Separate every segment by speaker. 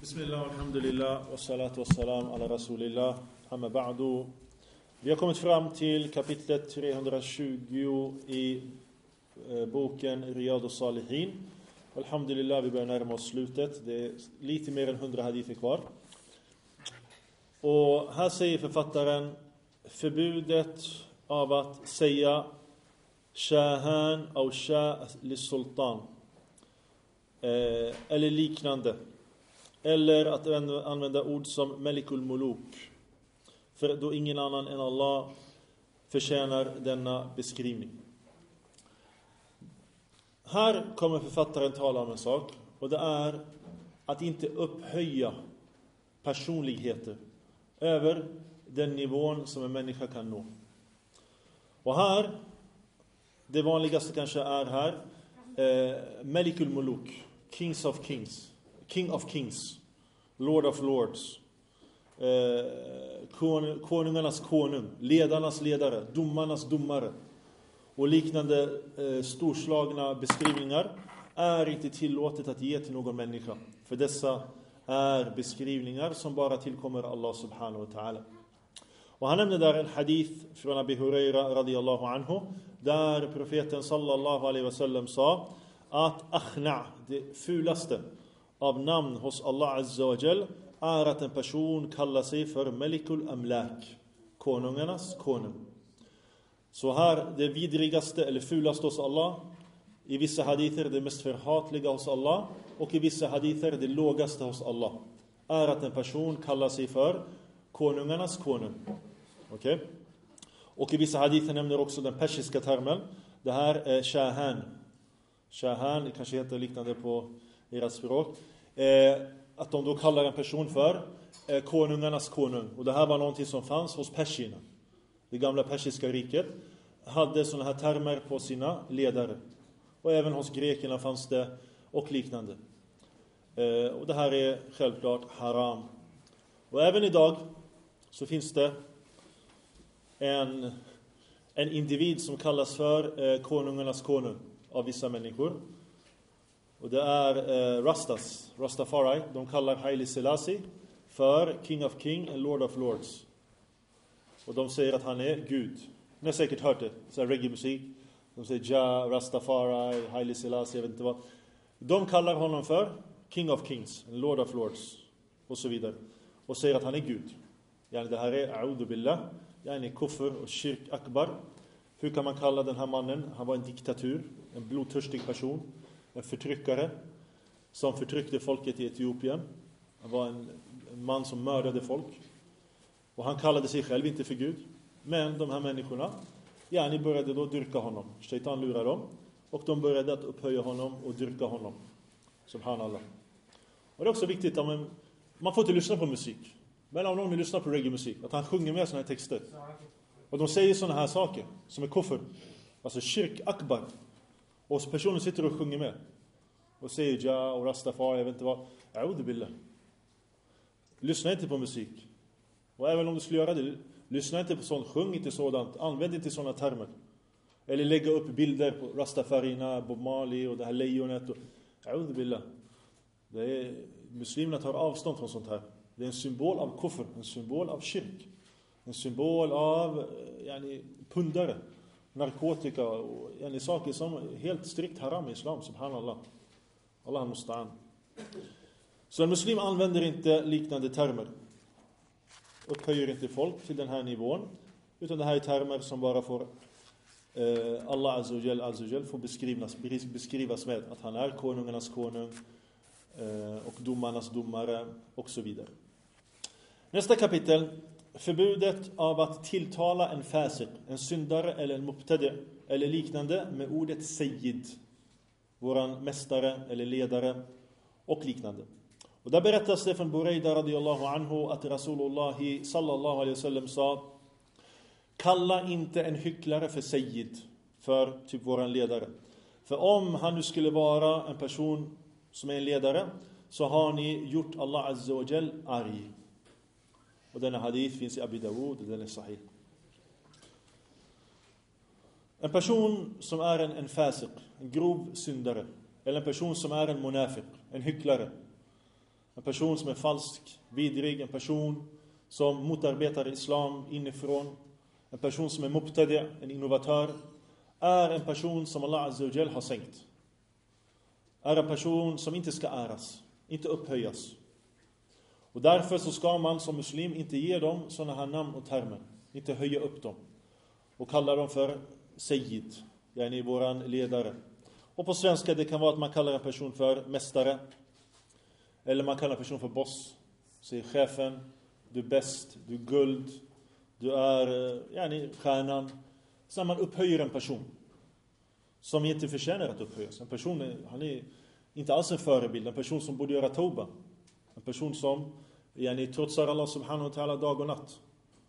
Speaker 1: Bismillah, alhamdulillah, och salatu och salam ala rasulillah, amma ba'du. Vi har kommit fram till kapitlet 320 i boken Riyadus Salihin. Alhamdulillah, vi börjar närma oss slutet. Det är lite mer än 100 hadither kvar. Och här säger författaren förbudet av att säga shahan och shah lis-sultan eller liknande. Eller att använda ord som Malikul Muluk. För då ingen annan än Allah förtjänar denna beskrivning. Här kommer författaren tala om en sak. Och det är att inte upphöja personligheter över den nivån som en människa kan nå. Och här, det vanligaste kanske är här, Malikul Muluk, Kings of Kings. King of Kings, Lord of Lords, konungarnas konung, ledarnas ledare, domarnas domare och liknande storslagna beskrivningar är inte tillåtet att ge till någon människa. För dessa är beskrivningar som bara tillkommer Allah subhanahu wa ta'ala. Och han nämnde där en hadith från Abi Huraira radiyallahu anhu, där profeten sallallahu alaihi wasallam sa att akhna, det fulaste av namn hos Allah Azza wa Jal, är att en person kallar sig för Malikul Amlak, konungarnas konung. Så här, det vidrigaste eller fulaste hos Allah, i vissa hadither det mest förhatliga hos Allah, och i vissa hadither det lågaste hos Allah, är att en person kallar sig för konungarnas konung. Okej? Och i vissa hadither nämner också den persiska termen. Det här är shahan. Shahan, det kanske heter liknande på deras språk. Att de då kallar en person för konungarnas konung. Och det här var någonting som fanns hos persierna. Det gamla persiska riket hade såna här termer på sina ledare. Och även hos grekerna fanns det och liknande. Och det här är självklart haram. Och även idag så finns det en individ som kallas för konungarnas konung av vissa människor. Och det är Rastafari. De kallar Haile Selassie för King of King and Lord of Lords. Och de säger att han är Gud. Ni har säkert hört det. Så reggae-musik. De säger Ja, Rastafari, Haile Selassie, jag vet inte vad. De kallar honom för King of Kings and Lord of Lords. Och så vidare. Och säger att han är Gud. Det här är A'udhu billah. Kufr och shirk akbar. Hur kan man kalla den här mannen? Han var en diktatur. En blodtörstig person. En förtryckare som förtryckte folket i Etiopien. Han var en man som mördade folk. Och han kallade sig själv inte för Gud. Men de här människorna, ni började då dyrka honom. Shaitan lurade dem. Och de började att upphöja honom och dyrka honom. Subhanallah. Och det är också viktigt att man får inte lyssna på musik. Men om någon vill lyssna på reggae-musik, att han sjunger med såna här texter. Och de säger såna här saker som är kufr. Alltså shirk akbar. Och personen sitter och sjunger med. Och säger Ja och Rastafari, jag vet inte vad. A'udhu billah. Lyssna inte på musik. Och även om du skulle göra det, lyssna inte på sånt. Sjung inte sådant. Använd inte sådana termer. Eller lägga upp bilder på Rastafarina, Bob Marley och det här lejonet. A'udhu billah. Muslimerna tar avstånd från sånt här. Det är en symbol av kufr. En symbol av shirk. En symbol av pundare. Narkotika och saker som är helt strikt haram i islam, subhanallah. Allah musta'an. Så en muslim använder inte liknande termer. Upphöjer inte folk till den här nivån. Utan det här är termer som bara får Allah azza wa jal får beskrivas med att han är konungarnas konung och domarnas domare och så vidare. Nästa kapitel. Förbudet av att tilltala en fasiq, en syndare eller en mubtadi eller liknande med ordet sayyid, våran mästare eller ledare och liknande. Och där berättas det från Buraida radiyallahu anhu att Rasulullah sallallahu alaihi wasallam sa: kalla inte en hycklare för sayyid, för typ våran ledare. För om han nu skulle vara en person som är en ledare, så har ni gjort Allah azza wa jal arg. Och denna hadith finns i Abi Dawud och den är sahih. En person som är en fasiq, en grov syndare, eller en person som är en munafiq, en hycklare, en person som är falsk, vidrig, en person som motarbetar islam inifrån, en person som är mubtadi', en innovatör, är en person som Allah Azza wa Jal har sänkt. Är en person som inte ska äras, inte upphöjas. Och därför så ska man som muslim inte ge dem sådana här namn och termer. Inte höja upp dem. Och kalla dem för Sayyid, yani våran ledare. Och på svenska det kan vara att man kallar en person för mästare. Eller man kallar en person för boss. Säger chefen, du är bäst, du är guld, du är stjärnan. Så man upphöjer en person som inte förtjänar att upphöjas. En person, han är inte alls en förebild. En person som borde göra tauba. En person som trotsar Allah subhanahu wa ta'ala dag och natt.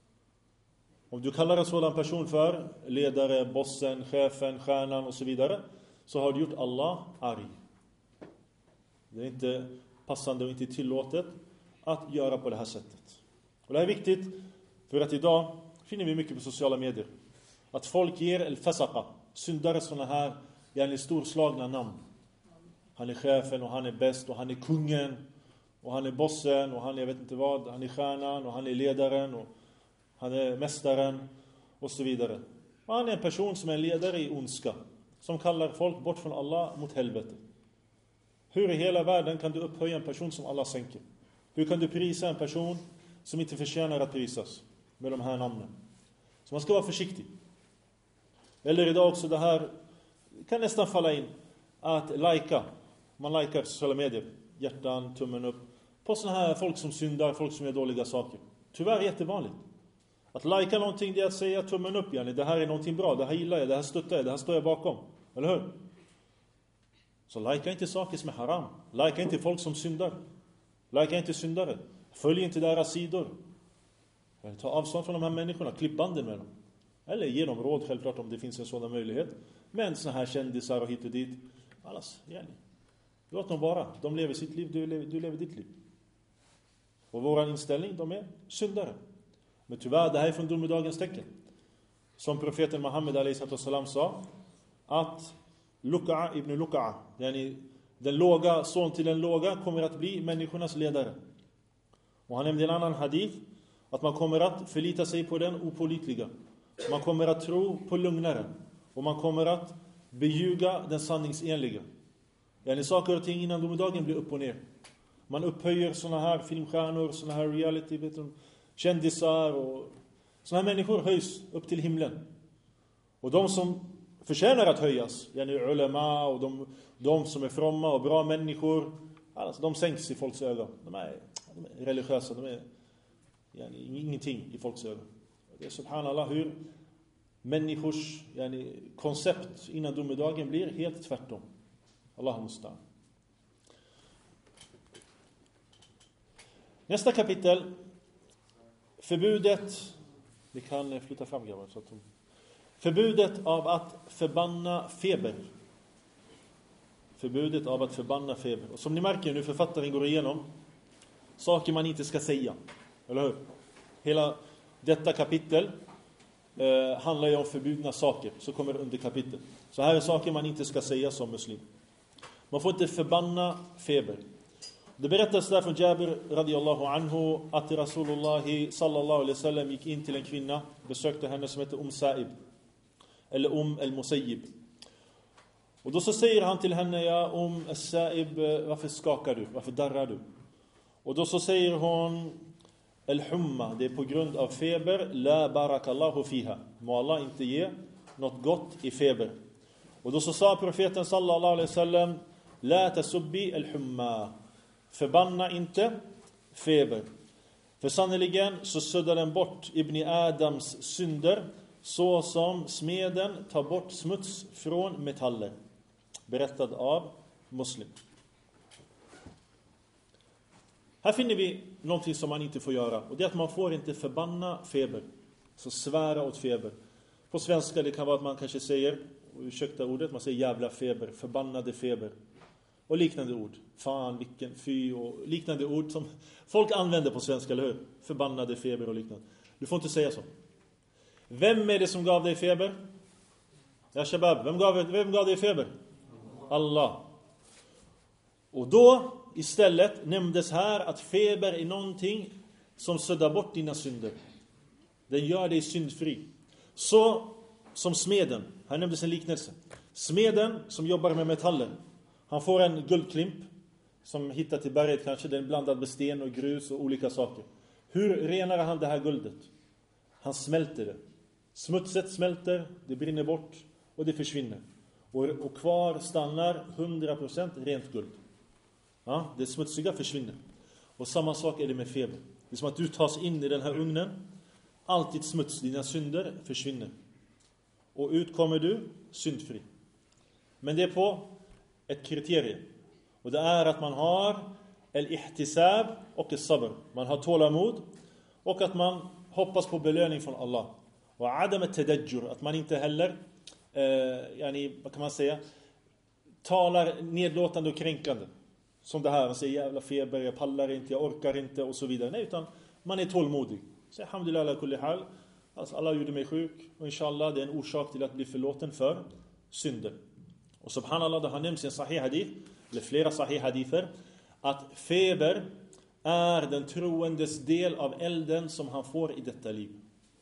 Speaker 1: Om du kallar en sådan person för ledare, bossen, chefen, stjärnan och så vidare, så har du gjort Allah arg. Det är inte passande och inte tillåtet att göra på det här sättet. Och det här är viktigt för att idag finner vi mycket på sociala medier. Att folk ger el-fasaqa, syndare, sådana här storslagna namn. Han är chefen och han är bäst och han är kungen och han är bossen och han är, jag vet inte vad, han är stjärnan och han är ledaren och han är mästaren och så vidare. Och han är en person som är ledare i ondska, som kallar folk bort från Allah mot helvete. Hur i hela världen kan du upphöja en person som Allah sänker? Hur kan du prisa en person som inte förtjänar att prisas med de här namnen? Så man ska vara försiktig. Eller idag också det här kan nästan falla in att man likar sociala medier, hjärtan, tummen upp, på såna här folk som syndar, folk som gör dåliga saker. Tyvärr jättevanligt. Att lika någonting, det är att säga tummen upp, det här är någonting bra, det här gillar jag, det här stöttar jag, det här står jag bakom. Eller hur? Så lika inte saker som är haram. Lika inte folk som syndar. Lika inte syndare. Följ inte deras sidor. Ta avstånd från de här människorna, klipp banden med dem. Eller ge dem råd, självklart, om det finns en sådan möjlighet. Men såna här kändisar och hit och dit, allas, låt dem vara. De lever sitt liv, du lever ditt liv. Och våran inställning, de är syndare. Men tyvärr, det här är från domedagens tecken. Som profeten Muhammed a.s. sa, att Luka'a ibn Luka'a, den låga son till den låga, kommer att bli människornas ledare. Och han nämnde en annan hadith, att man kommer att förlita sig på den opålitliga. Man kommer att tro på lugnaren. Och man kommer att beljuga den sanningsenliga. Saker och ting innan domedagen blir upp och ner. Man upphöjer såna här filmstjärnor, såna här reality, kändisar och såna här människor höjs upp till himlen. Och de som förtjänar att höjas, ulema och de som är fromma och bra människor, alltså, de sänks i folks ögon. De är religiösa, de är ingenting i folks ögon. Det är subhanallah hur människors koncept innan domedagen blir helt tvärtom. Allah mustaan. Nästa kapitel, förbudet, vi kan flytta fram grabbar så att förbudet av att förbanna feber. Förbudet av att förbanna feber. Och som ni märker nu, författaren går igenom saker man inte ska säga. Eller hur? Hela detta kapitel handlar ju om förbjudna saker. Så kommer det under kapitel. Så här är saker man inte ska säga som muslim. Man får inte förbanna feber. Det berättas där från Jabir radiyallahu anhu att Rasulullah sallallahu alaihi wasallam gick in till en kvinna, besökte henne som heter Sa'ib eller al-Musayyib. Och då så säger han till henne, ja Sa'ib, varför skakar du? Varför darrar du? Och då så säger hon, al-humma, det är på grund av feber, la barakallahu fiha. Må Allah inte ge något gott i feber. Och då så sa profeten sallallahu alaihi wasallam, la tasubbi al-humma. Förbanna inte feber. För sannoliken så suddar den bort Ibn Adams synder så som smeden tar bort smuts från metaller. Berättad av Muslim. Här finner vi någonting som man inte får göra. Och det är att man får inte förbanna feber. Så svära åt feber. På svenska det kan vara att man kanske säger, ursäkta ordet, man säger jävla feber, förbannade feber. Och liknande ord. Fan, vilken, fy och liknande ord som folk använder på svenska, eller hur? Förbannade feber och liknande. Du får inte säga så. Vem är det som gav dig feber? Ja, shabab. Vem gav dig feber? Allah. Och då istället nämndes här att feber är någonting som suddar bort dina synder. Den gör dig syndfri. Så som smeden. Här nämndes en liknelse. Smeden som jobbar med metaller. Han får en guldklimp som hittar till berget kanske. Den är blandad med sten och grus och olika saker. Hur renar han det här guldet? Han smälter det. Smutset smälter, det brinner bort och det försvinner. Och kvar stannar 100% rent guld. Ja, det smutsiga försvinner. Och samma sak är det med feber. Det är som att du tas in i den här ugnen. Alltid smuts, dina synder försvinner. Och ut kommer du syndfri. Men det är på ett kriterium. Och det är att man har el-ihtisab och el-sabr. Man har tålamod och att man hoppas på belöning från Allah. Och adam el-tadajjur, att man inte heller vad kan man säga, talar nedlåtande och kränkande. Som det här, man säger jävla feber, jag pallar inte, jag orkar inte och så vidare. Nej, utan man är tålmodig. Så alhamdulillah ala kulli hal. Alltså Allah gjorde mig sjuk och inshallah det är en orsak till att bli förlåten för synder. Och subhanallah, det har nämnts i en sahih hadith, eller flera sahih hadither, att feber är den troendes del av elden som han får i detta liv.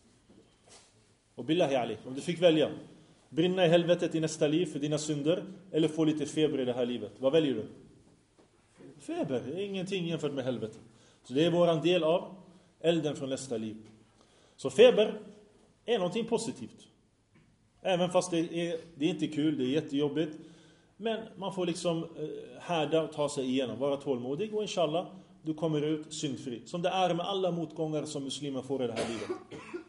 Speaker 1: Och billahi alaik, om du fick välja brinna i helvetet i nästa liv för dina synder eller få lite feber i det här livet, vad väljer du? Feber är ingenting jämfört med helvetet. Så det är våran del av elden från nästa liv. Så feber är någonting positivt. Även fast det är inte kul, det är jättejobbigt. Men man får liksom härda och ta sig igenom, vara tålmodig och inshallah du kommer ut syndfri. Som det är med alla motgångar som muslimer får i det här livet.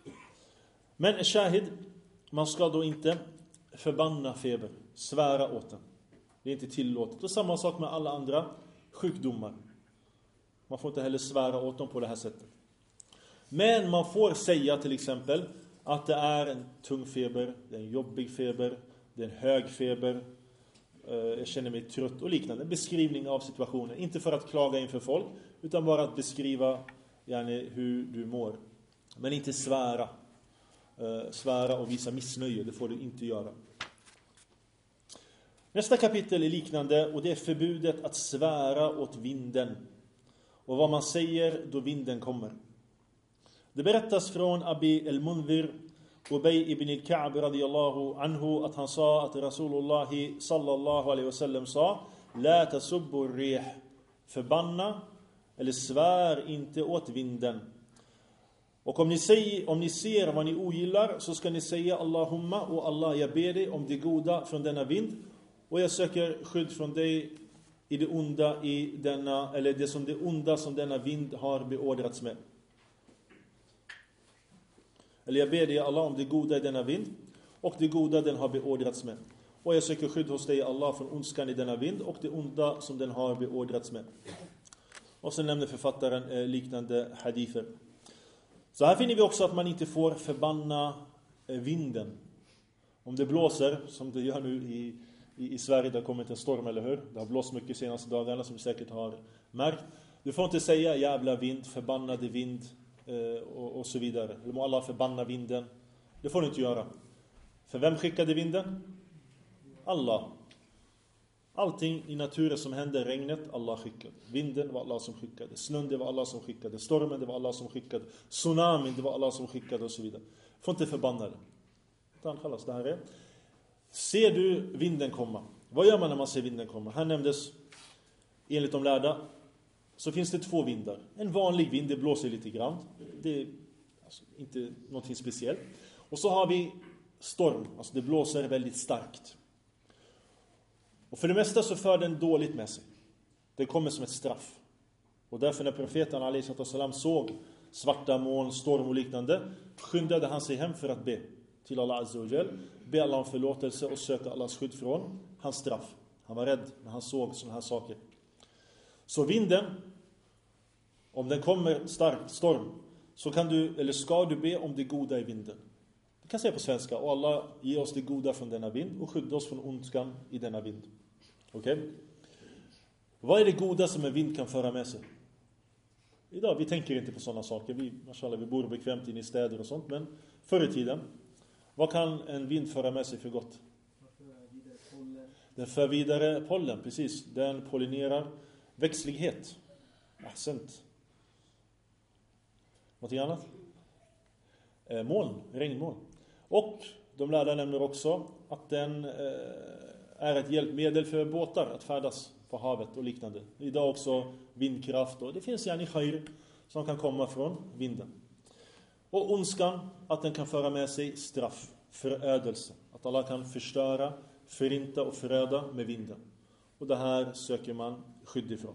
Speaker 1: Men shahid, man ska då inte förbanna feber, svära åt den. Det är inte tillåtet. Och samma sak med alla andra sjukdomar. Man får inte heller svära åt dem på det här sättet. Men man får säga till exempel att det är en tung feber, det är en jobbig feber, det är en hög feber, jag känner mig trött och liknande. En beskrivning av situationen. Inte för att klaga inför folk, utan bara att beskriva hur du mår. Men inte svära. Svära och visa missnöje, det får du inte göra. Nästa kapitel är liknande och det är förbudet att svära åt vinden. Och vad man säger då vinden kommer. Det berättas från Abi al-Munzir Ubay ibn al-Ka'b radiyallahu anhu att han sa att Rasulullah sallallahu alaihi wasallam sa: La tasubbu ar-rih, förbanna eller svär inte åt vinden. Och om ni ser vad ni ogillar så ska ni säga Allahumma, och Allah, jag ber dig om det goda från denna vind och jag söker skydd från dig i det onda i denna, eller det onda som denna vind har beordrats med. Eller jag ber dig Allah om det goda i denna vind och det goda den har beordrats med. Och jag söker skydd hos dig Allah från ondskan i denna vind och det onda som den har beordrats med. Och sen nämner författaren liknande hadither. Så här finner vi också att man inte får förbanna vinden. Om det blåser, som det gör nu i Sverige, där kommer inte en storm, eller hur? Det har blåst mycket senaste dagarna som vi säkert har märkt. Du får inte säga jävla vind, förbannade vind och så vidare. Eller må Allah förbanna vinden. Det får du inte göra. För vem skickade vinden? Allah. Allting i naturen som hände, regnet, Allah skickade. Vinden var Allah som skickade. Snön, det var Allah som skickade. Stormen, det var Allah som skickade. Tsunamin, det var Allah som skickade och så vidare. Får inte förbanna det. Det här är. Ser du vinden komma? Vad gör man när man ser vinden komma? Här nämndes, enligt de lärda, så finns det två vindar. En vanlig vind, det blåser lite grann. Det är alltså inte någonting speciellt. Och så har vi storm, alltså det blåser väldigt starkt. Och för det mesta så för den dåligt med sig. Det kommer som ett straff. Och därför när profeten a.s. såg svarta moln, storm och liknande, skyndade han sig hem för att be till Allah Azza wa Jal, be Allah om förlåtelse och söka Allahs skydd från hans straff. Han var rädd när han såg sådana här saker. Så vinden, om den kommer stark storm, så kan du, eller ska du be om det goda i vinden. Du kan säga på svenska: och Allah, ge oss det goda från denna vind och skydda oss från ondskan i denna vind. Okej? Vad är det goda som en vind kan föra med sig? Idag, vi tänker inte på sådana saker. Vi bor bekvämt in i städer och sånt. Men förr i tiden, vad kan en vind föra med sig för gott? Den för vidare pollen, precis. Den pollinerar växtlighet. Ahsant. Någonting annat? Moln, regnmoln. Och de lärda nämner också att den är ett hjälpmedel för båtar att färdas på havet och liknande. Idag också vindkraft, och det finns gärna khair som kan komma från vinden. Och ondskan, att den kan föra med sig straff, förödelse. Att Allah kan förstöra, förinta och föröda med vinden. Och det här söker man skydd ifrån.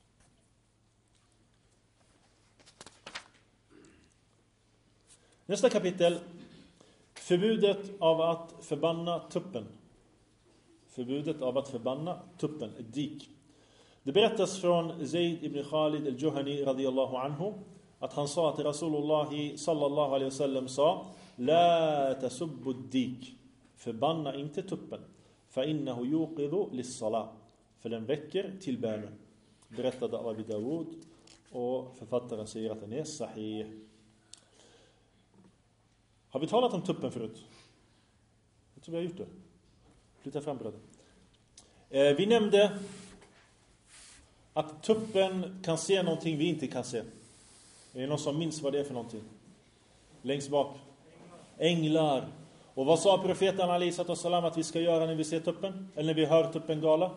Speaker 1: Nästa kapitel. Förbudet av att förbanna tuppen. Förbudet av att förbanna tuppen, ett dik. Det berättas från Zayd ibn Khalid al-Juhani radiyallahu anhu att han sa att Rasulullah sallallahu alaihi wasallam sa: La tasubbu dik, förbanna inte tuppen, fa innahu yuqidhu lis-salah, för den väcker till bönen. Berättade av Abi Dawud, och författaren säger att den är sahih. Har vi talat om tuppen förut? Jag tror vi har gjort det. Flytta fram bröder. Vi nämnde att tuppen kan se någonting vi inte kan se. Är det någon som minns vad det är för någonting? Längst bak. Änglar. Och vad sa profeten Ali sallam att vi ska göra när vi ser tuppen? Eller när vi hör tuppen gala?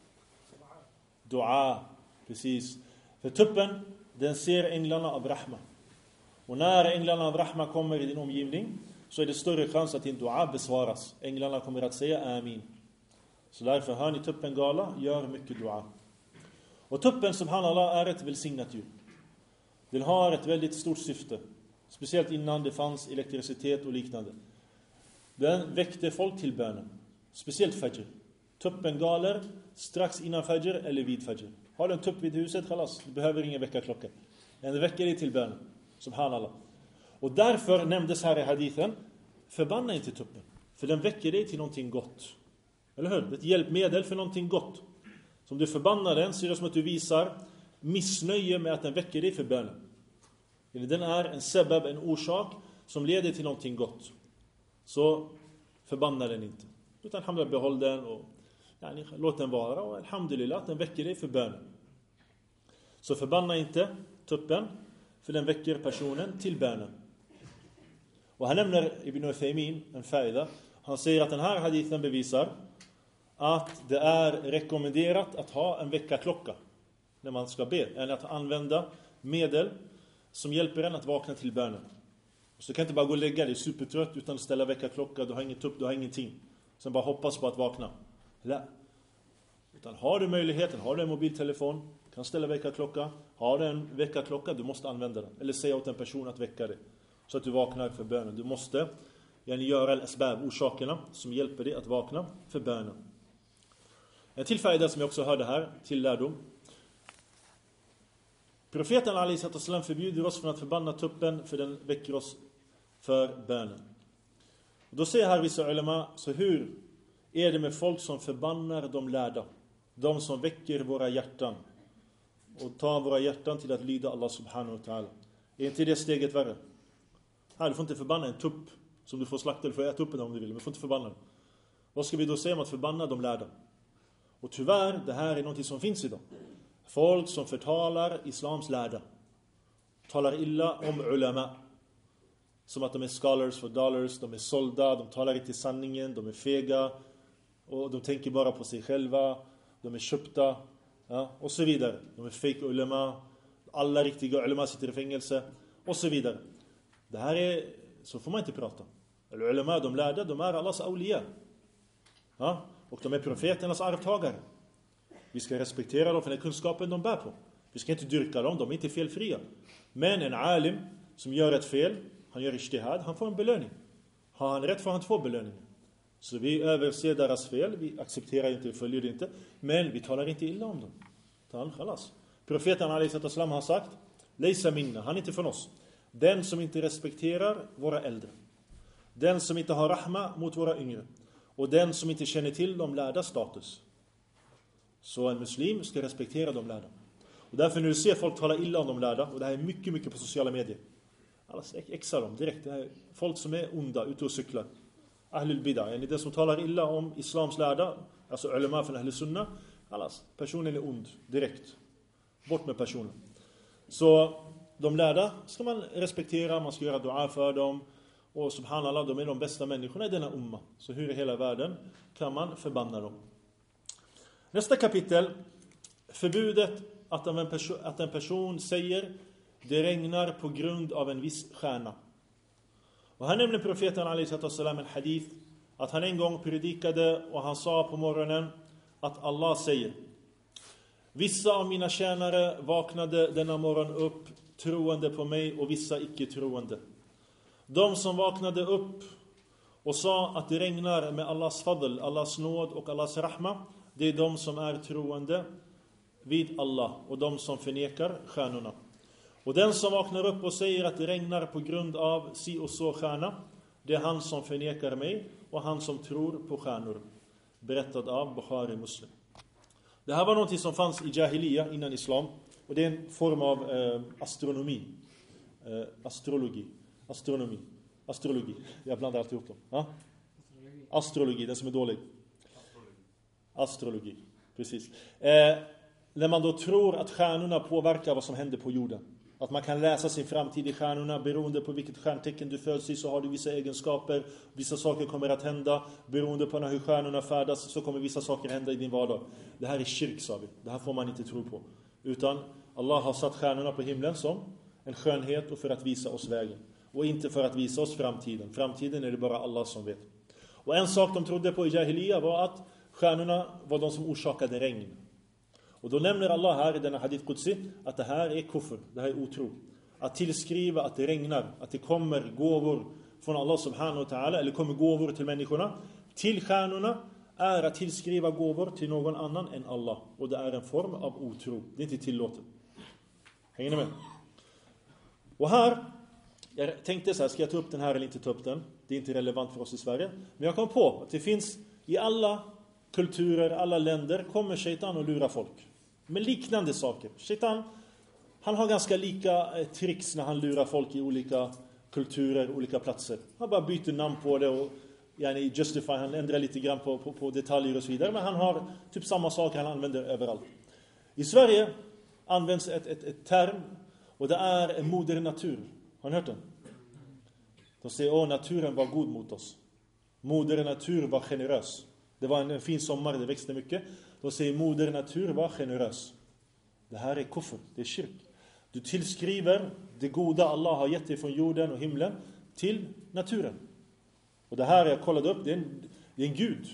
Speaker 1: Dua. Precis. För tuppen, den ser änglarna av rahma. Och när änglarna av rahma kommer i din omgivning, så är det större chans att din dua besvaras. Änglarna kommer att säga amin. Så därför hör ni tuppen gala, gör mycket dua. Och tuppen, subhanallah, är ett välsignat djur. Den har ett väldigt stort syfte. Speciellt innan det fanns elektricitet och liknande. Den väckte folk till bönen. Speciellt fajr. Tuppen galer strax innan fajr eller vid fajr. Har du en tupp vid huset, khalas, du behöver ingen väckarklocka. Den väcker dig till bönen. Subhanallah. Och därför nämndes här i hadithen: förbanna inte tuppen, för den väcker dig till någonting gott. Eller hur? Det är ett hjälpmedel för någonting gott. Som du förbannar den, så är det som att du visar missnöje med att den väcker dig för bönen. Den är en sebab, en orsak som leder till någonting gott. Så förbanna den inte. Utan alhamdulillah, behåll den och låt den vara. Och alhamdulillah att den väcker dig för bönen. Så förbanna inte tuppen, för den väcker personen till bönen. Och han nämner Ibn Uthaymin en faida. Han säger att den här hadithen bevisar att det är rekommenderat att ha en väckarklocka när man ska be. Eller att använda medel som hjälper en att vakna till bönen. Så du kan inte bara gå och lägga dig supertrött utan ställa väckarklocka. Du har inget upp, du har ingenting. Sen bara hoppas på att vakna. Nej. Utan har du möjligheten, har du en mobiltelefon, kan ställa väckarklocka. Har du en väckarklocka, du måste använda den. Eller säga åt en person att väcka dig, så att du vaknar för bönen. Du måste göra al-asbab, orsakerna som hjälper dig att vakna för bönen. En till faida som jag också hörde här, till lärdom. Profeten Ali sallam förbjuder oss från att förbanna tuppen, för den väcker oss för bönen. Och då säger här vissa ulema: så hur är det med folk som förbannar de lärda? De som väcker våra hjärtan och tar våra hjärtan till att lyda Allah subhanahu wa ta'ala. Är inte det steget värre? Här, du får inte förbanna en tupp som du får slakta. Du får äta upp den om du vill, men du får inte förbanna den. Vad ska vi då säga om att förbanna de lärda? Och tyvärr, det här är något som finns idag. Folk som förtalar islams lärda. Talar illa om ulama. Som att de är scholars for dollars, de är sålda, de talar inte sanningen, de är fega. Och de tänker bara på sig själva. De är köpta, och så vidare. De är fake ulama. Alla riktiga ulama sitter i fängelse, och så vidare. Det här är, så får man inte prata. Ulama, de lärda, de är Allahs awliya. Och de är profeternas arvtagare. Vi ska respektera dem för den kunskapen de bär på. Vi ska inte dyrka dem, de är inte felfria. Men en alim som gör ett fel, han gör ijtihad, han får en belöning. Har han rätt får han 2 belöningar. Så vi överser deras fel, vi accepterar inte, vi följer det inte. Men vi talar inte illa om dem. Profeten Ali sallam har sagt: Leisa minna, han är inte från oss. Den som inte respekterar våra äldre. Den som inte har rahma mot våra yngre. Och den som inte känner till de lärda status. Så en muslim ska respektera de lärda. Och därför när du ser folk tala illa om de lärda, och det här är mycket, mycket på sociala medier. Alla exar dem direkt. Det är folk som är onda, ute och cyklar. Ahlul bid'ah, den som talar illa om islams lärda, alltså ulama från Ahlul Sunnah, personen är ond direkt. Bort med personen. Så de lärda ska man respektera, man ska göra dua för dem. Och subhanallah, de är de bästa människorna i denna umma. Så hur i hela världen kan man förbanna dem? Nästa kapitel. Förbudet att en person säger det regnar på grund av en viss stjärna. Och här nämner profeten alaihissalam en hadith att han en gång predikade och han sa på morgonen att Allah säger: vissa av mina tjänare vaknade denna morgon upp troende på mig och vissa icke troende. De som vaknade upp och sa att det regnar med Allahs fadl, Allahs nåd och Allahs rahma, det är de som är troende vid Allah och de som förnekar stjärnorna. Och den som vaknar upp och säger att det regnar på grund av si och så stjärna, det är han som förnekar mig och han som tror på stjärnor. Berättad av Bukhari Muslim. Det här var något som fanns i Jahiliya innan islam. Och det är en form av astrologi. Jag blandar alltid ihop dem. Ja? Astrologi, den som är dålig. Astrologi, precis. När man då tror att stjärnorna påverkar vad som händer på jorden. Att man kan läsa sin framtid i stjärnorna. Beroende på vilket stjärntecken du föds i så har du vissa egenskaper. Vissa saker kommer att hända. Beroende på hur stjärnorna färdas så kommer vissa saker hända i din vardag. Det här är kyrk, sa vi. Det här får man inte tro på. Utan Allah har satt stjärnorna på himlen som en skönhet och för att visa oss vägen. Och inte för att visa oss framtiden. Framtiden är det bara Allah som vet. Och en sak de trodde på i Jahiliya var att stjärnorna var de som orsakade regn. Och då nämner Allah här i denna hadith Qudsi att det här är kufr, det här är otro. Att tillskriva att det regnar, att det kommer gåvor från Allah subhanahu wa ta'ala, eller kommer gåvor till människorna, till stjärnorna, är att tillskriva gåvor till någon annan än Allah. Och det är en form av otro. Det är inte tillåtet. Hänger ni med? Och här, jag tänkte så här, ska jag ta upp den här eller inte ta upp den? Det är inte relevant för oss i Sverige. Men jag kom på att det finns i alla kulturer, alla länder, kommer shaitan och lurar folk. Med liknande saker. Shaitan, han har ganska lika tricks när han lurar folk i olika kulturer, olika platser. Han bara byter namn på det och justify, han ändrar lite grann på detaljer och så vidare. Men han har typ samma saker han använder överallt. I Sverige används ett term och det är moder natur. Har ni hört den? De säger, naturen var god mot oss. Moder natur var generös. Det var en fin sommar, det växte mycket. De säger, moder natur var generös. Det här är kufr, det är kyrk. Du tillskriver det goda Allah har gett dig från jorden och himlen till naturen. Och det här jag kollade upp, det är en gud.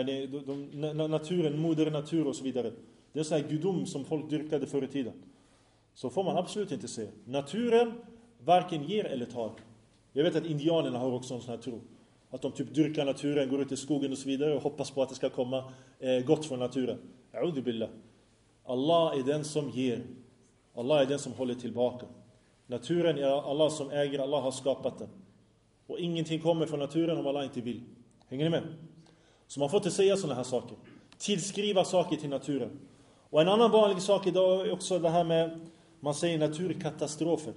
Speaker 1: Naturen, moder natur och så vidare. Det är en sån här gudom som folk dyrkade förr i tiden. Så får man absolut inte säga. Naturen varken ger eller tar. Jag vet att indianerna har också en sån här tro. Att de typ dyrkar naturen, går ut i skogen och så vidare och hoppas på att det ska komma gott från naturen. A'udhu billah. Allah är den som ger. Allah är den som håller tillbaka. Naturen är Allah som äger, Allah har skapat den. Och ingenting kommer från naturen om Allah inte vill. Hänger ni med? Så man får inte säga sådana här saker. Tillskriva saker till naturen. Och en annan vanlig sak idag är också det här med, man säger naturkatastrofer.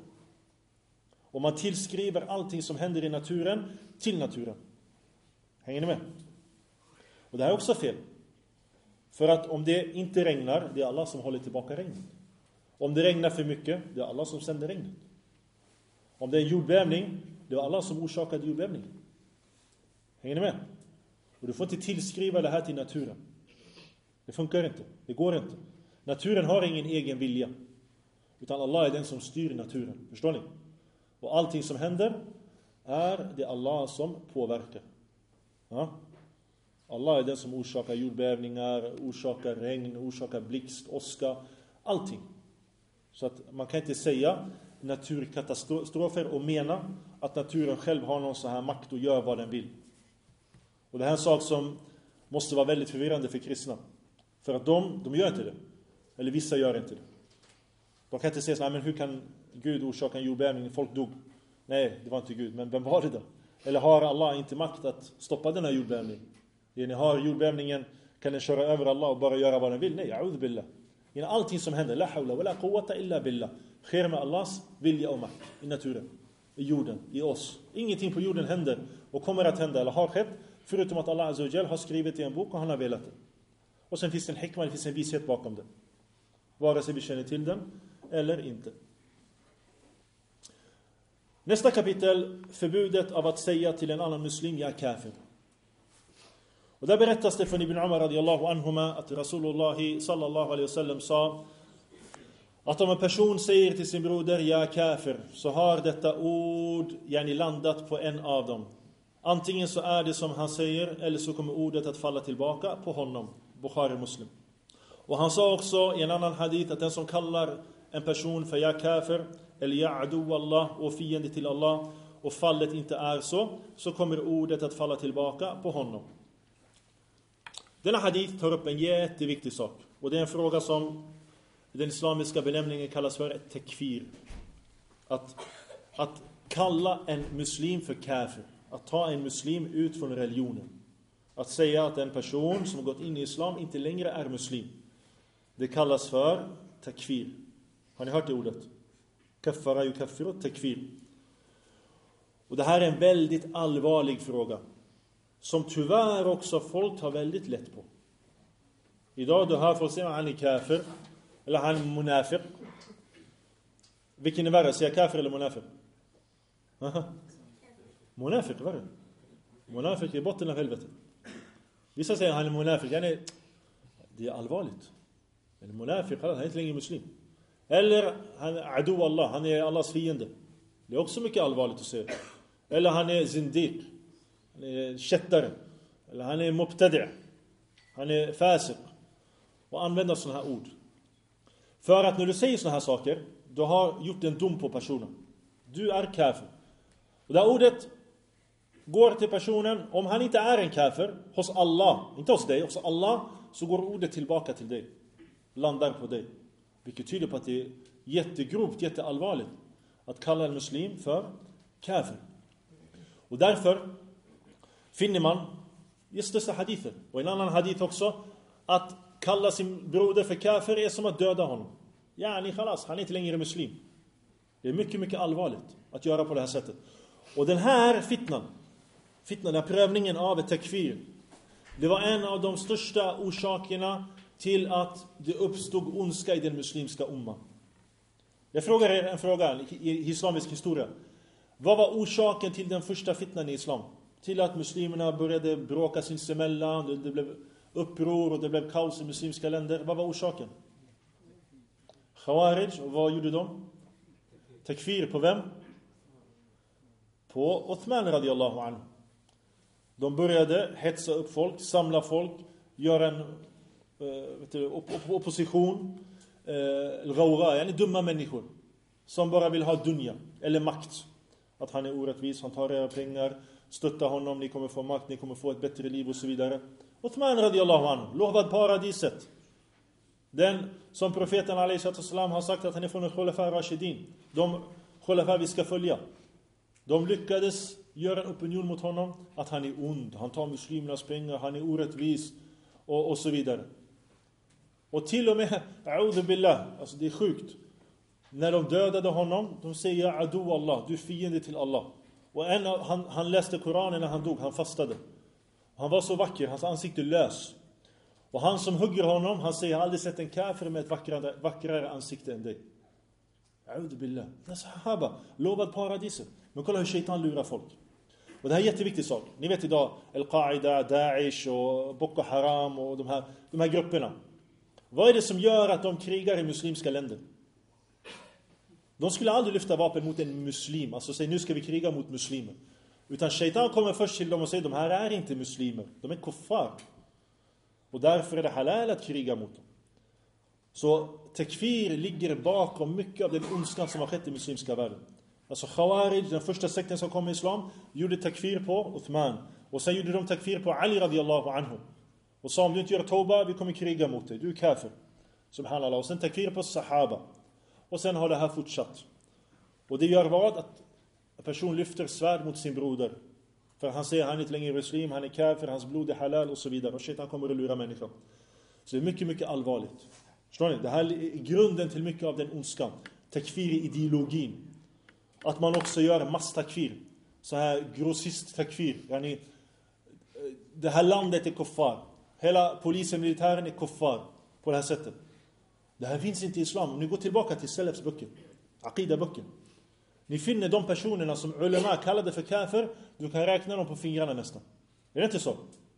Speaker 1: Och man tillskriver allting som händer i naturen till naturen. Hänger ni med? Och det här är också fel. För att om det inte regnar, det är Allah som håller tillbaka regnet. Om det regnar för mycket, det är Allah som sänder regnet. Om det är jordbävning, det är Allah som orsakade jordbävningen. Hänger ni med? Och du får inte tillskriva det här till naturen. Det funkar inte. Det går inte. Naturen har ingen egen vilja. Utan Allah är den som styr naturen. Förstår ni? Och allting som händer är det Allah som påverkar. Ja? Allah är den som orsakar jordbävningar, orsakar regn, orsakar blixt, åska, allting. Så att man kan inte säga naturkatastrofer och mena att naturen själv har någon så här makt och gör vad den vill. Och det här är en sak som måste vara väldigt förvirrande för kristna. För att de gör inte det. Eller vissa gör inte det. De kan inte säga så här, men hur kan Gud orsaka en jordbävning? Folk dog. Nej, det var inte Gud. Men vem var det då? Eller har Allah inte makt att stoppa den här jordbävningen? När ni har jordbävningen kan den köra över Allah och bara göra vad den vill? Nej, a'udhu billah. Allting som händer, la hawla wa la quwwata illa billah, sker med Allahs vilja och makt i naturen, i jorden, i oss. Ingenting på jorden händer och kommer att hända eller har skett förutom att Allah Azza wa Jal har skrivit i en bok och han har velat det. Och sen finns det en hikmah, det finns en vishet bakom det. vare sig vi känner till den eller inte. Nästa kapitel, förbudet av att säga till en annan muslim, ja kafir. Och där berättas det från Ibn Umar radiyallahu anhuma att Rasulullah sallallahu alaihi wasallam sa att om en person säger till sin broder ja kafir, så har detta ord landat på en av dem. Antingen så är det som han säger, eller så kommer ordet att falla tillbaka på honom. Bukhari Muslim. Och han sa också i en annan hadith att den som kallar en person för ja kafir eller ja adu Allah och fiende till Allah, och fallet inte är så kommer ordet att falla tillbaka på honom. Denna hadith tar upp en jätteviktig sak, och det är en fråga som i den islamiska benämningen kallas för ett tekfir. Att kalla en muslim för kafir, att ta en muslim ut från religionen, att säga att en person som gått in i islam inte längre är muslim, det kallas för takfir. Har ni hört det ordet? Kaffara yukaffiru takfir. Och det här är en väldigt allvarlig fråga som tyvärr också folk tar väldigt lätt på. Idag du hör folk säga att han är kafir eller han är munafiq. Vilken är värre, säga kafir eller munafiq? Munafiq är värre. Munafiq är botten av helvetet. Vissa säger att han är munafiq. Det är allvarligt. En munafiq, han är inte längre muslim. Eller han är adu Allah, han är Allahs fiende. Det är också mycket allvarligt att säga. Eller han är zindiq, han är kättare, eller han är mubtadi', han är fasiq. Och använda sådana här ord. För att när du säger sådana här saker, du har gjort en dom på personen. Du är kafir. Och det här ordet går till personen, om han inte är en kafir, hos Allah, inte hos dig, hos Allah, så går ordet tillbaka till dig. Landar på dig. Vilket tyder på att det är jättegrovt, jätteallvarligt att kalla en muslim för kafir. Och därför finner man just dessa hadither, och en annan hadith också, att kalla sin broder för kafir är som att döda honom. Khalas, han är inte längre muslim. Det är mycket, mycket allvarligt att göra på det här sättet. Och den här fitnan, den här prövningen av ett takfir, det var en av de största orsakerna till att det uppstod ondska i den muslimska umma. Jag frågar er en fråga i islamisk historia. Vad var orsaken till den första fitnan i islam? Till att muslimerna började bråka sinsemellan, det blev uppror och det blev kaos i muslimska länder. Vad var orsaken? Khawarij, och vad gjorde de? Takfir på vem? På Uthman radiyallahu anhu. De började hetsa upp folk, samla folk, göra en opposition, dumma människor som bara vill ha dunya eller makt. Att han är orättvis, han tar era pengar, stötta honom, ni kommer få makt, ni kommer få ett bättre liv och så vidare. Uthman radiyallahu anhu, lovad paradiset. Den som profeten alaihissalam har sagt att han är från Khulafa Rashidin. De Khulafa vi ska följa. De lyckades göra en opinion mot honom att han är ond, han tar muslimernas pengar, han är orättvis och så vidare. Och till och med, a'udhu billah, alltså det är sjukt. När de dödade honom, de säger adu Allah, du är fiende till Allah. Och han läste Koranen när han dog, han fastade. Han var så vacker, hans ansikte lös. Och han som hugger honom, han säger, jag har aldrig sett en kafir med ett vackrare ansikte än dig. A'udhu billah. Det är sahaba, lovad paradiset. Men kolla hur shaitan lurar folk. Och det här är en jätteviktig sak. Ni vet idag, Al-Qaida, Daesh och Boko Haram och de här grupperna. Vad är det som gör att de krigar i muslimska länder? De skulle aldrig lyfta vapen mot en muslim. Alltså säga, nu ska vi kriga mot muslimer. Utan shaitan kommer först till dem och säger, de här är inte muslimer. De är kuffar. Och därför är det halal att kriga mot dem. Så takfir ligger bakom mycket av den ondskan som har skett i muslimska världen. Alltså Khawarij, den första sekten som kom i islam, gjorde takfir på Uthman. Och sen gjorde de takfir på Ali radiyallahu anhu. Och sa, om du inte gör tauba, vi kommer kriga mot dig. Du är kafir. Subhanallah. Och sen takfir på sahaba. Och sen har det här fortsatt. Och det gör vad? Att en person lyfter svärd mot sin broder. För han säger, han är inte längre muslim, han är kafir, hans blod är halal och så vidare. Och shaitan kommer att lura människor. Så det är mycket, mycket allvarligt. Förstår ni? Det här är grunden till mycket av den ondskan. Takfir i ideologin. Att man också gör masstakfir. Så här grossist-takfir. Yani, det här landet är kuffar. Hela polisen, militären är kuffar. På det här sättet. Det här finns inte i islam. Om ni går tillbaka till Salafs böcker, Aqida-böcker, ni finner de personerna som ulema kallade för kafir, du kan räkna dem på fingrarna nästan. Är det inte så?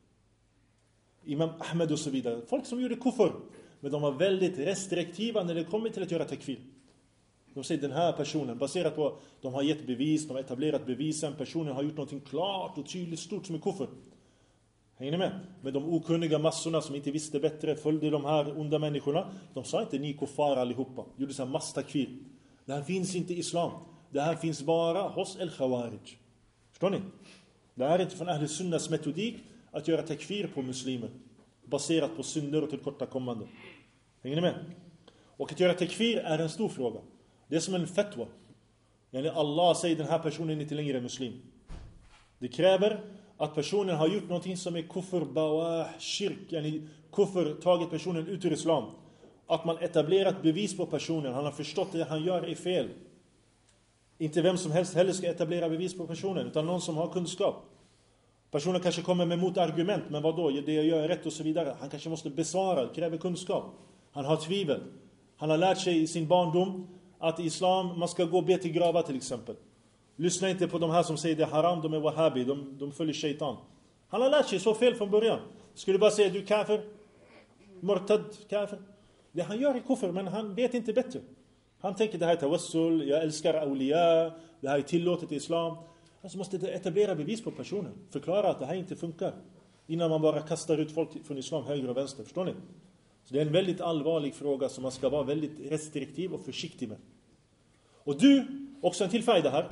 Speaker 1: Imam Ahmed och så vidare. Folk som gjorde kufr. Men de var väldigt restriktiva när det kommer till att göra takfir. De säger den här personen, baserat på de har gett bevis, de har etablerat bevisen, personen har gjort någonting klart och tydligt stort som är kufr. Hänger ni med? Men de okunniga massorna som inte visste bättre följde de här onda människorna. De sa inte ni kuffar allihopa. Gjorde så här masstakfir. Det här finns inte i islam. Det här finns bara hos el-Khawarij. Förstår ni? Det här är inte från Ahl Sunnas metodik att göra takfir på muslimer. Baserat på synder och tillkortakommande. Hänger ni med? Och att göra takfir är en stor fråga. Det är som en fatwa. Yani Allah säger den här personen inte längre är muslim. Det kräver att personen har gjort någonting som är kufr, bawah, shirk. Yani kufr, tagit personen ut ur islam. Att man etablerat bevis på personen. Han har förstått det han gör är fel. Inte vem som helst heller ska etablera bevis på personen, utan någon som har kunskap. Personen kanske kommer med motargument, men vad då? Det jag gör är rätt och så vidare. Han kanske måste besvara, kräver kunskap. Han har tvivel. Han har lärt sig i sin barndom att i islam man ska gå och be till gravar till exempel. Lyssna inte på de här som säger det är haram, de är wahhabi, de följer shaitan. Han har lärt sig så fel från början. Skulle bara säga du är kafir, murtad, kafir. Det han gör är kufr, men han vet inte bättre. Han tänker det här är tawassul, jag älskar awliya, det här är tillåtet i islam. Alltså måste etablera bevis på personen. Förklara att det här inte funkar. Innan man bara kastar ut folk från islam höger och vänster. Förstår ni? Så det är en väldigt allvarlig fråga som man ska vara väldigt restriktiv och försiktig med. Och du, också en till fajda här.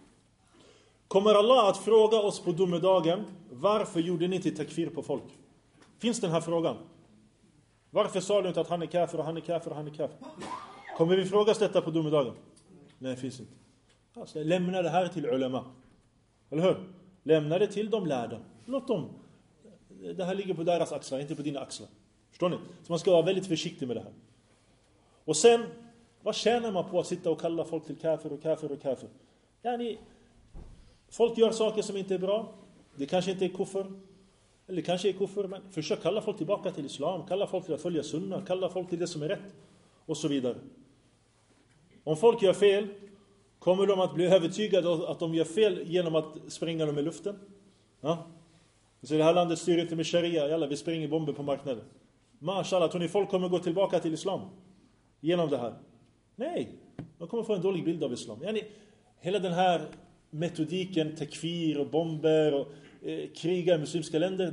Speaker 1: Kommer Allah att fråga oss på domedagen, varför gjorde ni inte takfir på folk? Finns den här frågan? Varför sa du inte att han är kafir och han är kafir och han är kafir? Kommer vi frågas detta på domedagen? Nej, det finns inte. Alltså, lämna det här till ulema. Eller hur? Lämna det till de lärda. Låt dem. Det här ligger på deras axlar, inte på dina axlar. Förstår ni? Så man ska vara väldigt försiktig med det här. Och sen, vad tjänar man på att sitta och kalla folk till kafir och kafir och kafir? Yani, folk gör saker som inte är bra. Det kanske inte är kufr. Eller kanske är kufr, men försök kalla folk tillbaka till islam. Kalla folk till att följa sunna. Kalla folk till det som är rätt. Och så vidare. Om folk gör fel, kommer de att bli övertygade att de gör fel genom att spränga dem i luften? Ja? Så det här landet styr inte med sharia. Jalla, vi springer bomber på marknaden. Mashallah, tror ni folk kommer gå tillbaka till islam genom det här? Nej, de kommer få en dålig bild av islam. Yani, hela den här metodiken, takfir och bomber och kriga i muslimska länder,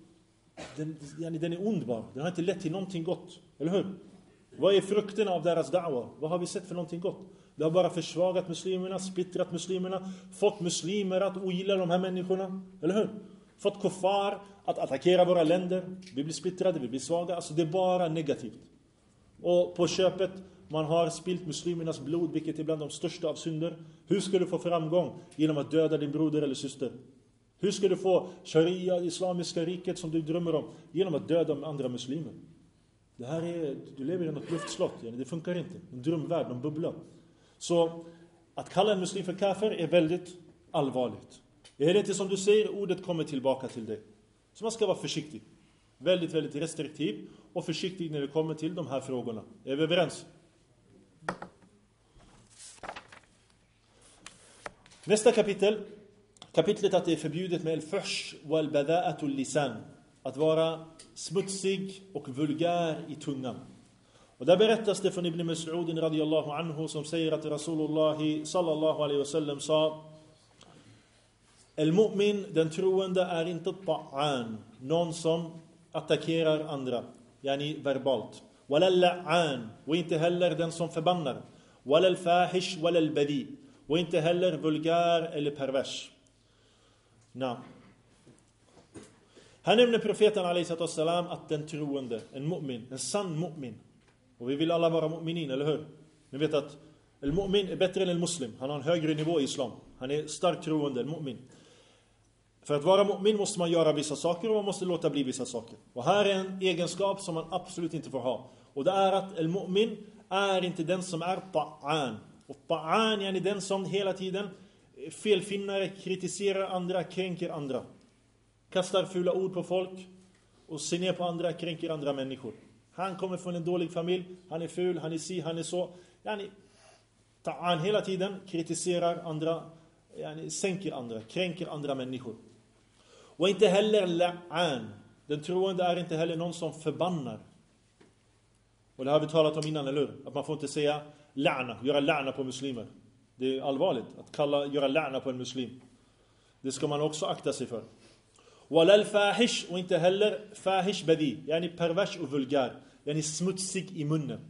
Speaker 1: den är ond bara. Den har inte lett till någonting gott. Eller hur? Vad är frukterna av deras da'wa? Vad har vi sett för någonting gott? Det har bara försvagat muslimerna, splittrat muslimerna, fått muslimer att ogilla de här människorna. Eller hur? Fått kuffar att attackera våra länder. Vi blir splittrade, vi blir svaga. Alltså det är bara negativt. Och på köpet, man har spilt muslimernas blod, vilket är bland de största av synder. Hur ska du få framgång genom att döda din broder eller syster? Hur ska du få sharia, islamiska riket som du drömmer om? Genom att döda andra muslimer. Det här är, du lever i något luftslott. Det funkar inte. En drömvärld, en bubbla. Så att kalla en muslim för kafir är väldigt allvarligt. Är det inte som du säger, ordet kommer tillbaka till dig. Så man ska vara försiktig. Väldigt, väldigt restriktiv och försiktig när det kommer till de här frågorna. Är vi överens? Nästa kapitel. Kapitlet att det är förbjudet med al-fuhsh wa al-bada'atu al-lisan. Att vara smutsig och vulgär i tungan. Och där berättas det från Ibn Mas'ud radiyallahu anhu som säger att Rasulullah sallallahu alaihi wasallam sa: El-mu'min, den troende, är inte ta'an, någon som attackerar andra, yani verbalt. Wal-la'an, och inte heller den som förbannar. Wal-fahish wal-badi, och inte heller vulgär eller pervers. Här nämner profeten alaihissalam att den troende, en mu'min, en sann mu'min. Och vi vill alla vara mu'minin, eller hur? Ni vet att el-mu'min är bättre än el-muslim. Han har en högre nivå i islam. Han är starkt troende, en mu'min. För att vara mu'min måste man göra vissa saker och man måste låta bli vissa saker. Och här är en egenskap som man absolut inte får ha. Och det är att el-mu'min är inte den som är ta'an. Och ta'an är den som hela tiden felfinnare, kritiserar andra, kränker andra. Kastar fula ord på folk och ser ner på andra, kränker andra människor. Han kommer från en dålig familj. Han är ful, han är si, han är så. Yani, han hela tiden kritiserar andra, yani, sänker andra, kränker andra människor. Och inte heller la'an. Den troende är inte heller någon som förbannar. Och det har vi talat om innan, eller hur? Att man får inte säga la'na, göra la'na på muslimer. Det är allvarligt att göra la'na på en muslim. Det ska man också akta sig för. Walal fahish, och inte heller fahish badi, yani pervers och vulgär, yani smutsig i munnen.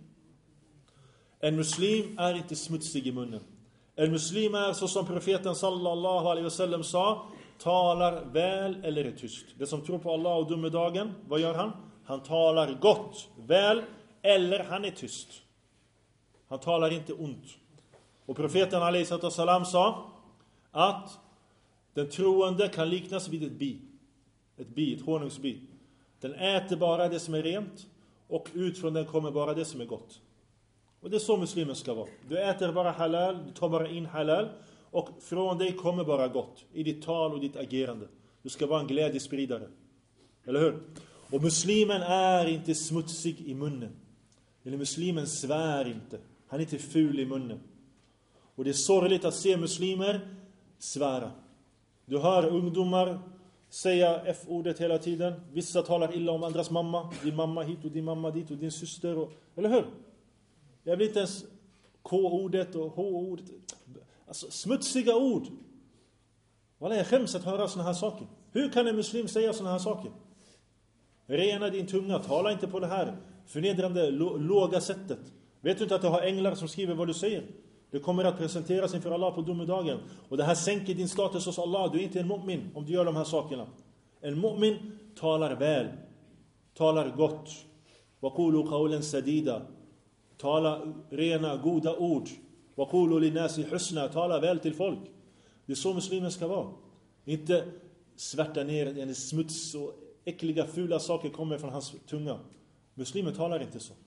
Speaker 1: En muslim är inte smutsig i munnen. En muslim är, så som profeten sallallahu alaihi wasallam sa, talar väl eller är tyst. Det som tror på Allah och domedagen, vad gör han? Han talar gott, väl, eller han är tyst. Han talar inte ont. Och profeten alaihi wasallam sa att den troende kan liknas vid ett honungsbi. Den äter bara det som är rent, och ut från den kommer bara det som är gott. Och det är så muslimen ska vara. Du äter bara halal, du tar bara in halal, och från dig kommer bara gott i ditt tal och ditt agerande. Du ska vara en glädjespridare. Eller hur? Och muslimen är inte smutsig i munnen. Eller muslimen svär inte. Han är inte ful i munnen. Och det är sorgligt att se muslimer svära. Du hör ungdomar säga F-ordet hela tiden. Vissa talar illa om andras mamma. Din mamma hit och din mamma dit och din syster. Eller hur? Jag vill inte ens K-ordet och H-ordet. Alltså smutsiga ord. Wallah, jag skäms att höra såna här saker. Hur kan en muslim säga såna här saker? Rena din tunga, tala inte på det här förnedrande, låga sättet. Vet du inte att du har änglar som skriver vad du säger? Det kommer att presenteras inför Allah på domedagen. Och det här sänker din status hos Allah. Du är inte en mu'min om du gör de här sakerna. En mu'min talar väl, talar gott. وَقُولُوا قَوْلًا سَدِيدًا. Tala rena, goda ord. وَقُولُوا لِنَاسِ حُسْنًا. Tala väl till folk. Det är så muslimen ska vara. Inte svärta ner en smuts och äckliga, fula saker kommer från hans tunga. Muslimen talar inte så.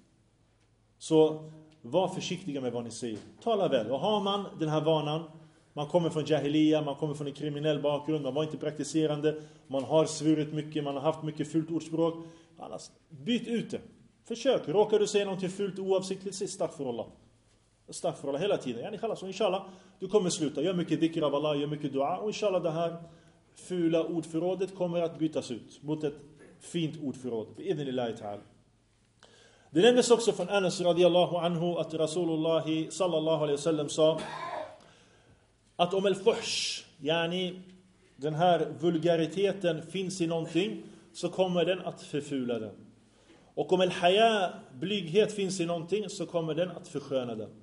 Speaker 1: Så var försiktiga med vad ni säger. Tala väl. Och har man den här vanan, man kommer från jahiliya, man kommer från en kriminell bakgrund, man var inte praktiserande, man har svurit mycket, man har haft mycket fult ordspråk. Annars, byt ut det. Försök. Råkar du säga något fult oavsiktligt, säg astaghfirullah. Astaghfirullah hela tiden. Yani khalas, och inshallah, du kommer sluta. Gör mycket dhikr av Allah, gör mycket dua. Och inshallah, det här fula ordförrådet kommer att bytas ut mot ett fint ordförråd. Bi'idhnillahi ta'ala. Det nämndes också från Anas radiyallahu anhu att Rasulullah sallallahu alaihi wasallam sa att om al-fuhsh, yani den här vulgariteten finns i någonting, så kommer den att förfula den. Och om al-haya, blyghet, finns i någonting, så kommer den att försköna den.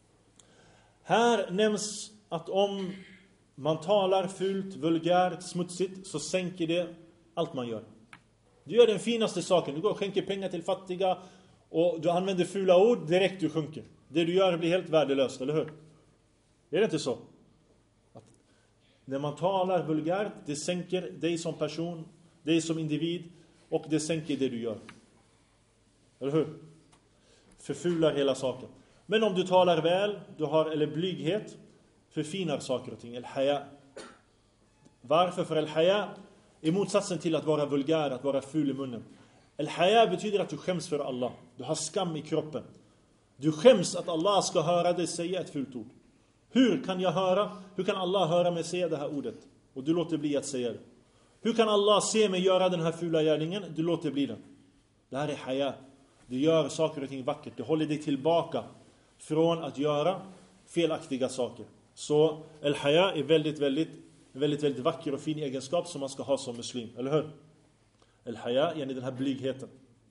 Speaker 1: Här nämns att om man talar fult, vulgärt, smutsigt, så sänker det allt man gör. Du gör den finaste saken. Du går och skänker pengar till fattiga och du använder fula ord, direkt du sjunker. Det du gör blir helt värdelöst, eller hur? Är det inte så? Att när man talar vulgärt, det sänker dig som person, dig som individ, och det sänker det du gör. Eller hur? Förfular hela saken. Men om du talar väl, du har eller blyghet, förfinar saker och ting. Al-haya. Varför? För al-haya är motsatsen till att vara vulgär, att vara ful i munnen. Al-haya betyder att du skäms för Allah. Du har skam i kroppen. Du skäms att Allah ska höra dig säga ett fult ord. Hur kan Allah höra mig säga det här ordet? Och du låter bli att säga det. Hur kan Allah se mig göra den här fula gärningen? Du låter bli den. Det här är haya. Du gör saker och ting vackert. Du håller dig tillbaka från att göra felaktiga saker. Så al-haya är väldigt vacker och fin egenskap som man ska ha som muslim. Eller hur? Al-haya, yani den här blygheten.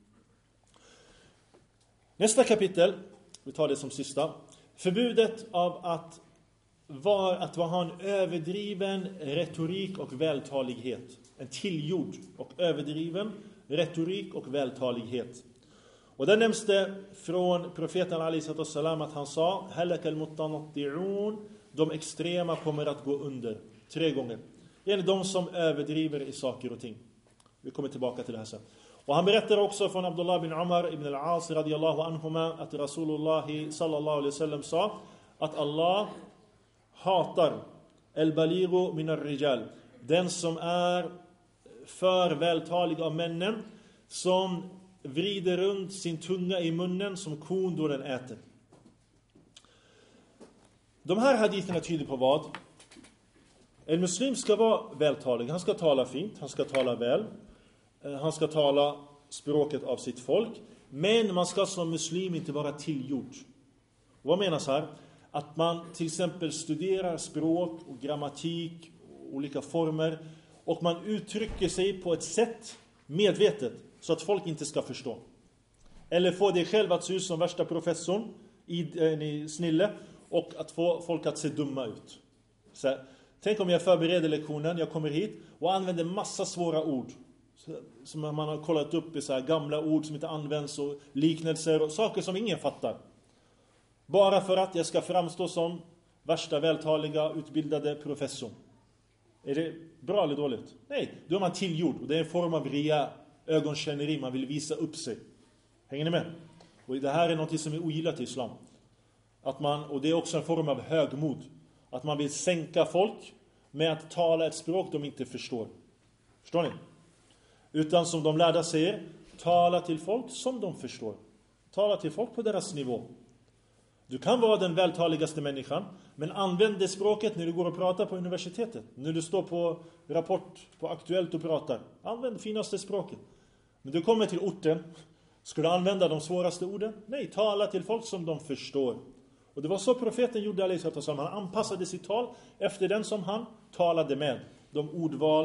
Speaker 1: Nästa kapitel, vi tar det som sista. Förbudet av att ha en överdriven retorik och vältalighet. En tillgjord och överdriven retorik och vältalighet. Och där nämns det från profeten alaihi salam att han sa: halakal mutanatti'un, de extrema kommer att gå under 3 gånger. Det är de som överdriver i saker och ting. Vi kommer tillbaka till det här sen. Och han berättar också från Abdullah bin Umar ibn al-As radiyallahu anhuma att Rasulullah sallallahu alaihi wasallam sa att Allah hatar al-balighu min ar-rijal, den som är för vältalig av männen, som vrider runt sin tunga i munnen som kon då den äter. De här haditherna tyder på vad? En muslim ska vara vältalig. Han ska tala fint, han ska tala väl. Han ska tala språket av sitt folk. Men man ska som muslim inte vara tillgjord. Vad menas här? Att man till exempel studerar språk och grammatik, olika former, och man uttrycker sig på ett sätt medvetet så att folk inte ska förstå. Eller få dig själv att se ut som värsta professorn i snille och att få folk att se dumma ut. Så, tänk om jag förbereder lektionen, jag kommer hit och använder massa svåra ord som man har kollat upp i så här gamla ord som inte används och liknelser och saker som ingen fattar. Bara för att jag ska framstå som värsta vältaliga, utbildade professor. Är det bra eller dåligt? Nej, då är man tillgjord. Och det är en form av ria, ögonkänneri. Man vill visa upp sig. Hänger ni med? Och det här är något som är ogillat i islam. Och det är också en form av högmod. Att man vill sänka folk med att tala ett språk de inte förstår. Förstår ni? Utan som de lärda säger, tala till folk som de förstår. Tala till folk på deras nivå. Du kan vara den vältaligaste människan, men använd det språket när du går och pratar på universitetet. När du står på Rapport, på Aktuellt och pratar. Använd finaste språket. Men du kommer till orten, ska du använda de svåraste orden? Nej, tala till folk som de förstår. Och det var så profeten gjorde, alaihissalatu wassalam. Han anpassade sitt tal efter den som han talade med. De ordval,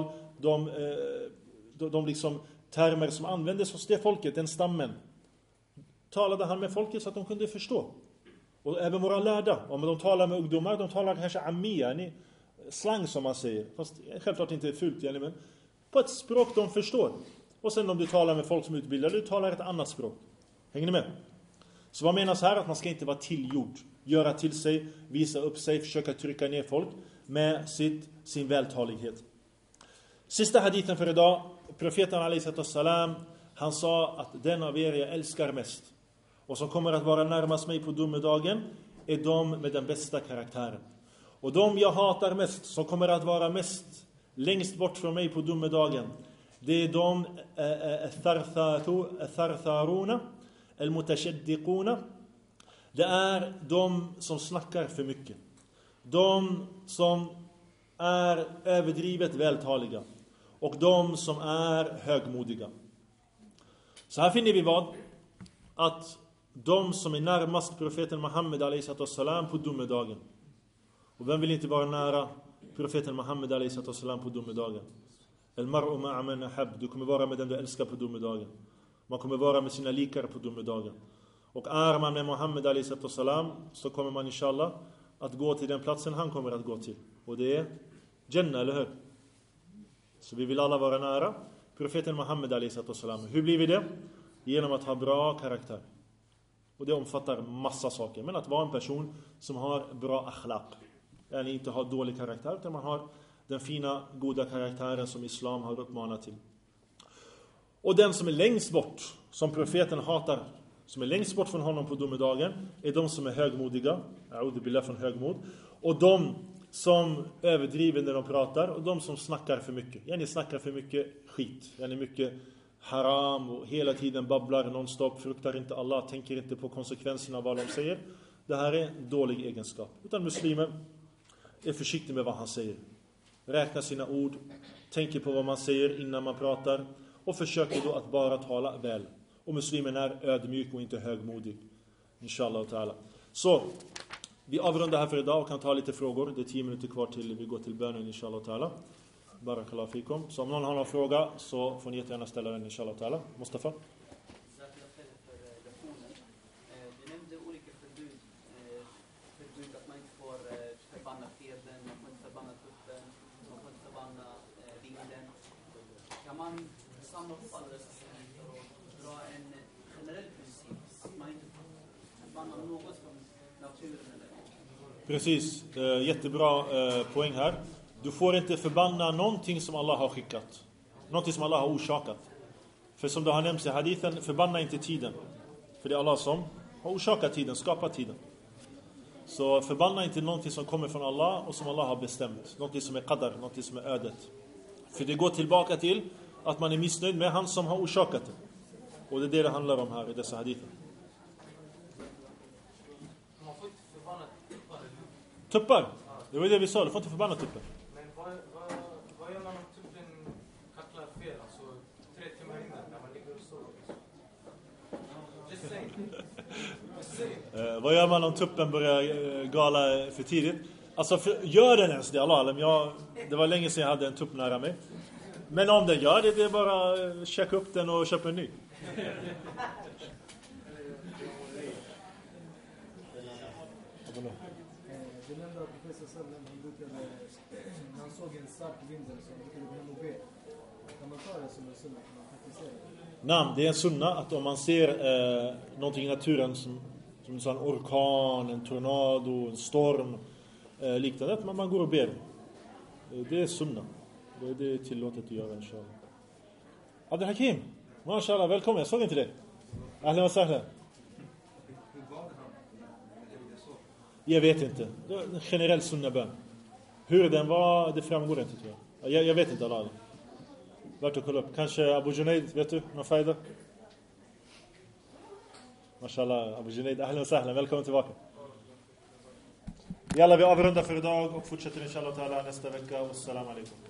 Speaker 1: de liksom termer som användes hos det folket, den stammen. Talade han med folket så att de kunde förstå. Och även våra lärda, om de talar med ungdomar, de talar kanske amia, slang som man säger. Fast självklart inte fult, men på ett språk de förstår. Och sen om du talar med folk som är utbildade, du talar ett annat språk. Hänger ni med? Så vad menas här? Att man ska inte vara tillgjord. Göra till sig, visa upp sig, försöka trycka ner folk med sin vältalighet. Sista hadithen för idag. Profeten alaihissalam, han sa att den av er jag älskar mest och som kommer att vara närmast mig på domedagen är de med den bästa karaktären. Och de jag hatar mest, som kommer att vara längst bort från mig på domedagen, det är de athartharuna, al-mutashaddiquna. Det är de som snackar för mycket. De som är överdrivet vältaliga. Och de som är högmodiga. Så här finner vi vad? Att de som är närmast profeten Muhammed alaihissalam på domedagen. Och vem vill inte vara nära profeten Muhammed alaihissalam på domedagen? El-mar'u ma'a man ahab. Du kommer vara med den du älskar på domedagen. Man kommer vara med sina likar på domedagen. Och är man med Muhammed alaihissalam så kommer man inshallah att gå till den platsen han kommer att gå till. Och det är Jannah, eller hur? Så vi vill alla vara nära profeten Muhammed alaihissalam. Hur blir vi det? Genom att ha bra karaktär. Och det omfattar massa saker. Men att vara en person som har bra akhlaq. Eller inte har dålig karaktär, utan man har den fina, goda karaktären som islam har uppmanat till. Och den som är längst bort, som profeten hatar, som är längst bort från honom på domedagen, är de som är högmodiga. A'udhu billah från högmod. Och de som överdriver när de pratar, och de som snackar för mycket. Ni snackar för mycket skit. Mycket haram och hela tiden babblar nonstop, fruktar inte Allah, tänker inte på konsekvenserna av vad de säger. Det här är en dålig egenskap. Utan muslimer är försiktig med vad han säger. Räknar sina ord, tänker på vad man säger innan man pratar och försöker då att bara tala väl. Och muslimen är ödmjuk och inte högmodig. Inshallah ta'ala. Så vi avrundar här för idag och kan ta lite frågor. Det är 10 minuter kvar till vi går till bönen, inshallah ta'ala. Barakallahu fikum. Så om någon har någon fråga så får ni jättegärna ställa den, inshallah ta'ala. Mustafa?
Speaker 2: Du nämnde olika förbud. Förbud att man inte får förbanna febern, man får inte förbanna tuppen, man får inte förbanna vinden. Kan man sammanfatta det och dra en generell princip att man inte får förbanna något från naturen eller?
Speaker 1: Precis, jättebra poäng här. Du får inte förbanna någonting som Allah har skickat. Någonting som Allah har orsakat. För som det har nämnts i hadithen, förbanna inte tiden. För det är Allah som har orsakat tiden, skapat tiden. Så förbanna inte någonting som kommer från Allah och som Allah har bestämt. Någonting som är qadar, någonting som är ödet. För det går tillbaka till att man är missnöjd med han som har orsakat det. Och det är det handlar om här i dessa hadither.
Speaker 3: Man får inte förbanna tuppar.
Speaker 1: Tuppar? Det var det vi sa, du får inte förbanna tuppar.
Speaker 3: Men vad gör man om tuppen kacklar fel? Alltså 3 timmar innan när man ligger och sover. Just saying.
Speaker 1: Vad gör man om tuppen börjar gala för tidigt? Alltså, gör den ens det? Allah, det var länge sedan jag hade en tupp nära mig. Men om den gör det, det är bara checka upp den och köpa en ny.
Speaker 4: Du nämnde att professor Sallam han såg en stark vind som brukade hem och be. Kan man ta det som en sunna? Kan man praktisera det?
Speaker 1: Nej, det är en sunna att om man ser någonting i naturen som en orkan, en tornado, en storm liknande, att man går och ber. Det är sunna. Det är tillåtet att göra, inshallah. Abdel Hakim, mashallah, välkommen. Jag såg inte det. Ahlan wa sahlan. Jag vet inte. Det är en generell sunnabön. Hur den var, det framgår inte, tror jag. Jag vet inte, Allah. Värt att kolla upp. Kanske Abu Junaid, vet du? Någon fajda? Mashallah, Abu Junaid. Ahlan wa sahlan. Välkommen tillbaka. Jalla, vi avrundar för idag och fortsätter inshallah ta'ala nästa vecka. Wassalamu alaikum.